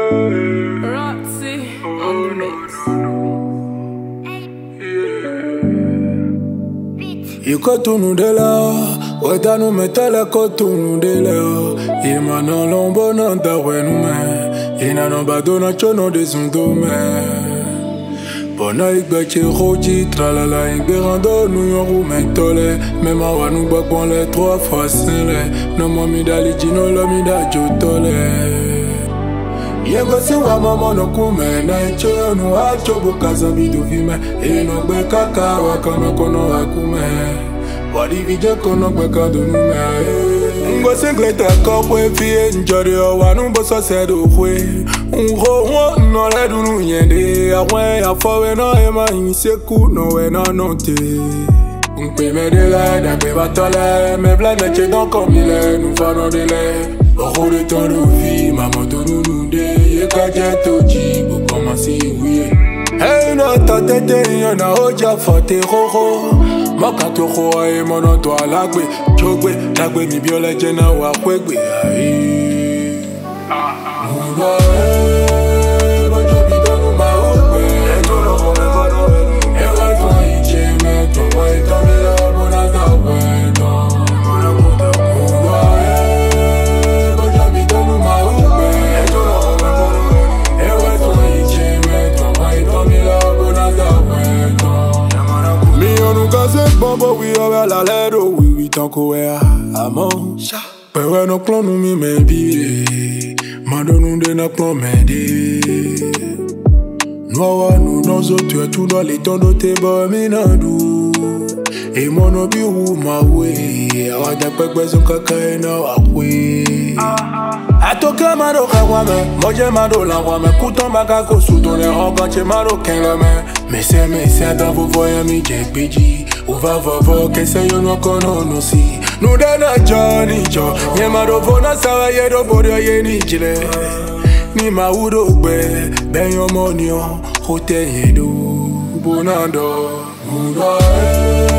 Roxy on the mix. You got to know the law, what I know metal got to know the law. You man no lombo no da when man, you no badona chono de zundo man. Bona ik beetje roji, tralala ik berando New York ou mentole, même à nous bakon les 3 fois cinq no mami dali jino lo mi da jotole. Yego si wa mama no kume na icho no acho bukaza bidu vime eno gbe kaka wa kana kono akume wadi vije kono gbe kadunu me ngo singleta kopwe fie njori o wa nu boso sedo kwe ngo won no le dunu yende awen afowe no e ma inseku no we na note unpe me de la da be batale me bla na che don comme il est nous faisons de l'air au de ton vie maman de nous de kaje toji bo commencer oui hey no ta tete yana oja fote roho makato ho e mono to alagbe jogbe dagbe mi bi oleje na wa kwegbe ai Bobo we are la ledo we tanko wea amo pe we no clone mi me bi madonu de na clone me de no wa no zo tu tu no le tondo te bo mi na du e mono bi wu ma we awa da pepe zo kaka na wa we atoka maro kwa me moje maro la wa me kuton baka ko su to le hogan maro ken la me mais c'est dans vos voyants mi jekbeji uva vovo kese yo no kono no si no dana johnny jo ye maro vona sawa ye do bodo ye ni jile ni ma udo gbe ben yo money o hotel ye do bonando udo